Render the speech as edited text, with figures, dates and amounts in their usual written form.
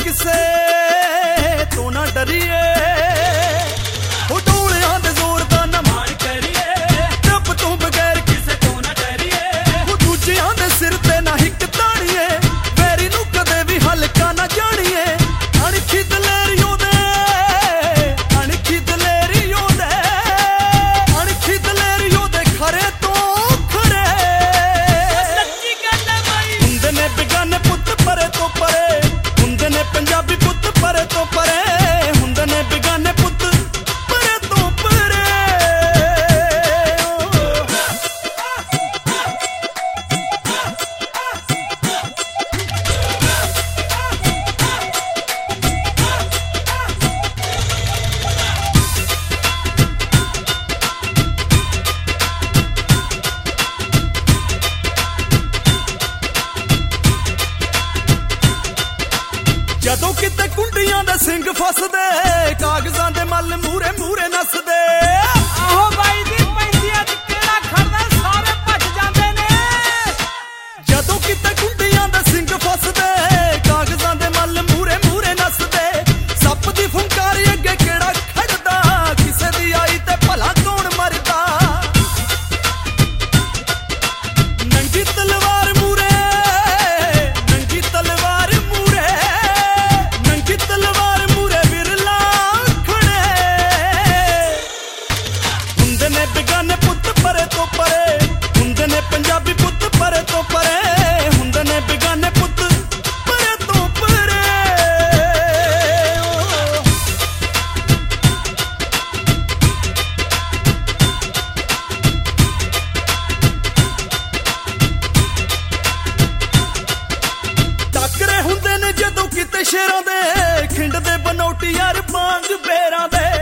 ਕਿਸੇ ਤੋਂ ਨਾ ਡਰੀਏ, ਉਹ ਡੋਲਿਆਂ ਦੇ ਜ਼ੋਰ ਦਾ ਨਾ ਮਾਣ ਕਰੀਏ, ਰੱਬ ਤੋਂ ਬਗੈਰ ਕਿਸੇ ਤੋਂ ਨਾ ਡਰੀਏ, ਉਹ ਦੂਜਿਆਂ ਦੇ ਸਿਰ ਤੇ ਨਾ ਹਿੱਕ ਤਾਣੀਏ, ਵੈਰੀ ਨੂੰ ਕਦੇ ਵੀ ਹਲਕਾ ਨਾ ਜਾਣੀਏ। ਅਣਖੀ ਦਲੇਰੀਓ ਦੇ, ਅਣਖੀ ਦਲੇਰੀਓ ਦੇ, ਅਣਖੀ ਦਲੇਰੀਓ ਦੇ ਖਰੇ ਤੋਂ ਖਰੇ। ਸੱਚੀ ਗੱਲ ਹੈ ਬਾਈ, ਹੁੰਦੇ ਨੇ ਬੇਗਾਨੇ ਪੁੱਤ ਪਰੇ ਤੋਂ ਪਰੇ, ਹੁੰਦੇ ਨੇ ਪੰਜਾਬੀ ਪੁੱਤ ਪਰੇ ਤੋਂ ਪਰੇ, ਹੁੰਦੇ ਨੇ ਬੇਗਾਨੇ ਪੁੱਤ ਪਰੇ ਤੋਂ ਪਰੇ। ਜਦੋਂ ਕਿਤੇ ਕੁੰਡੀਆਂ ਦੇ ਸਿੰਘ ਫਸਦੇ, ਕਾਗਜ਼ਾਂ ਦੇ ਮੱਲ ਮੂਰੇ ਮੂਰੇ ਨੱਸਦੇ। ਆਹੋ ਬਾਈ ਦੀ ਪੈਂਦੀਆਂ ਚ ਕਿਹੜਾ ਖੜਦਾ, ਸਾਰੇ ਭੱਜ ਜਾਂਦੇ ਨੇ। ਜਦੋਂ ਕਿਤੇ ਕੁੰਡੀਆਂ ਦੇ ਸਿੰਘ ਫਸਦੇ, ਕਾਗਜ਼ਾਂ ਦੇ ਮੱਲ ਮੂਰੇ ਮੂਰੇ ਨੱਸਦੇ। ਸੱਪ ਦੀ ਫੁੰਕਾਰੀ ਅੱਗੇ ਕਿਹੜਾ ਖੜਦਾ, ਕਿਸੇ ਦੀ ਆਈ ਤੇ ਭਲਾ ਕੌਣ ਮਰਦਾ। ਨੰਗੀ ਤਲਵਾਰ ਮੂਰੇ, ਨੰਗੀ ਤਲਵਾਰ ਮੂਰੇ, ਨੰਗੀ ਤਲਵਾਰ ਮੂਰੇ ਵਿਰਲਾ ਖੜੇ। ਹੁੰਦੇ ਨੇ ਬੇਗਾਨੇ ਪੁੱਤ ਪਰੇ ਤੋਂ ਪਰੇ, ਹੁੰਦੇ ਨੇ ਪੰਜਾਬੀ ਪੁੱਤ ਪਰੇ ਤੋਂ ਪਰੇ, ਹੁੰਦੇ ਨੇ ਬੇਗਾਨੇ ਪੁੱਤ ਪਰੇ ਤੋਂ ਪਰੇ। ਟੱਕਰੇ ਹੁੰਦੇ ਨੇ ਜਦੋਂ ਕਿਤੇ ਸ਼ੇਰਾਂ ਦੇ, ਖਿੰਡ ਦੇ ਬਨੌਟੀ ਯਾਰ ਬਾਂਗ ਬੇਰਾਂ ਦੇ।